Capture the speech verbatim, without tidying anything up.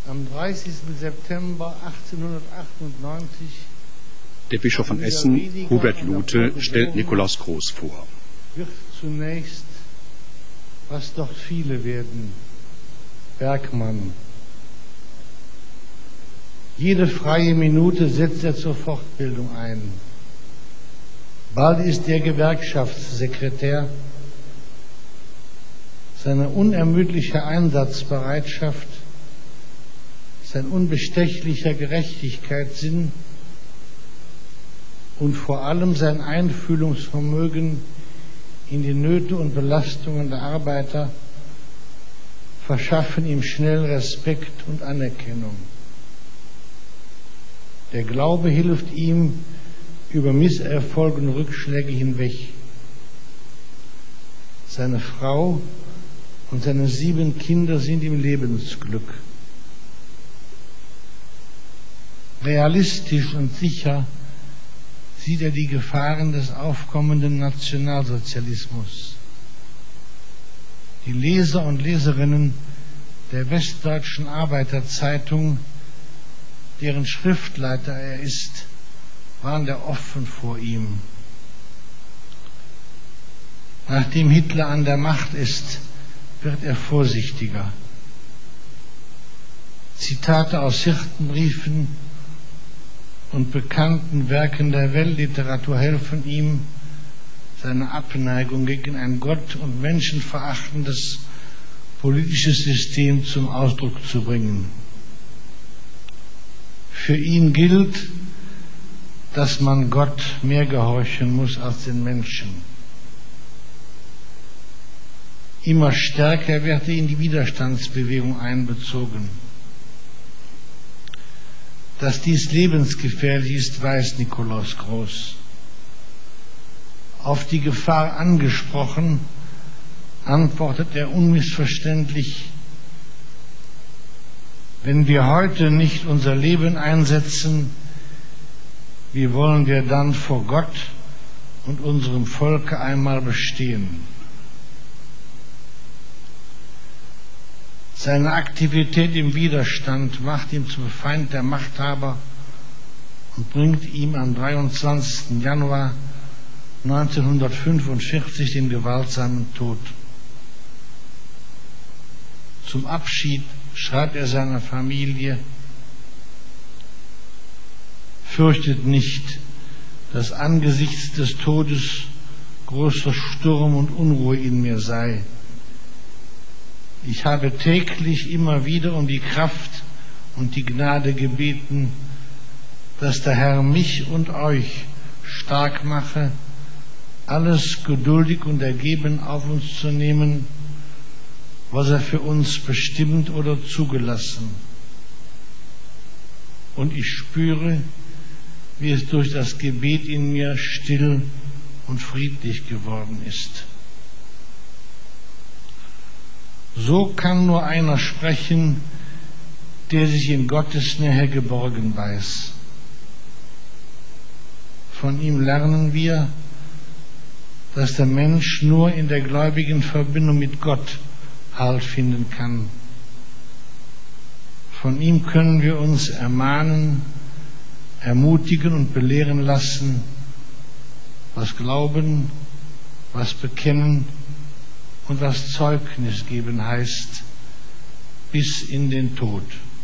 Am dreißigsten September achtzehnhundertachtundneunzig Der Bischof von Essen, Hubert Lute, stellt Nikolaus Groß vor. Wird zunächst, was dort viele werden, Bergmann. Jede freie Minute setzt er zur Fortbildung ein. Bald ist er Gewerkschaftssekretär. Seine unermüdliche Einsatzbereitschaft, sein unbestechlicher Gerechtigkeitssinn und vor allem sein Einfühlungsvermögen in die Nöte und Belastungen der Arbeiter verschaffen ihm schnell Respekt und Anerkennung. Der Glaube hilft ihm über Misserfolge und Rückschläge hinweg. Seine Frau und seine sieben Kinder sind ihm Lebensglück. Realistisch und sicher sieht er die Gefahren des aufkommenden Nationalsozialismus. Die Leser und Leserinnen der Westdeutschen Arbeiterzeitung, deren Schriftleiter er ist, waren da offen vor ihm. Nachdem Hitler an der Macht ist, wird er vorsichtiger. Zitate aus Hirtenbriefen und bekannten Werken der Weltliteratur helfen ihm, seine Abneigung gegen ein gott- und menschenverachtendes politisches System zum Ausdruck zu bringen. Für ihn gilt, dass man Gott mehr gehorchen muss als den Menschen. Immer stärker wird er in die Widerstandsbewegung einbezogen. Dass dies lebensgefährlich ist, weiß Nikolaus Groß. Auf die Gefahr angesprochen, antwortet er unmissverständlich: Wenn wir heute nicht unser Leben einsetzen, wie wollen wir dann vor Gott und unserem Volke einmal bestehen? Seine Aktivität im Widerstand macht ihn zum Feind der Machthaber und bringt ihm am dreiundzwanzigsten Januar neunzehnhundertfünfundvierzig den gewaltsamen Tod. Zum Abschied schreibt er seiner Familie: Fürchtet nicht, dass angesichts des Todes großer Sturm und Unruhe in mir sei. Ich habe täglich immer wieder um die Kraft und die Gnade gebeten, dass der Herr mich und euch stark mache, alles geduldig und ergeben auf uns zu nehmen, was er für uns bestimmt oder zugelassen. Und ich spüre, wie es durch das Gebet in mir still und friedlich geworden ist. So kann nur einer sprechen, der sich in Gottes Nähe geborgen weiß. Von ihm lernen wir, dass der Mensch nur in der gläubigen Verbindung mit Gott Halt finden kann. Von ihm können wir uns ermahnen, ermutigen und belehren lassen, was Glauben, was Bekennen und was Zeugnis geben heißt, bis in den Tod.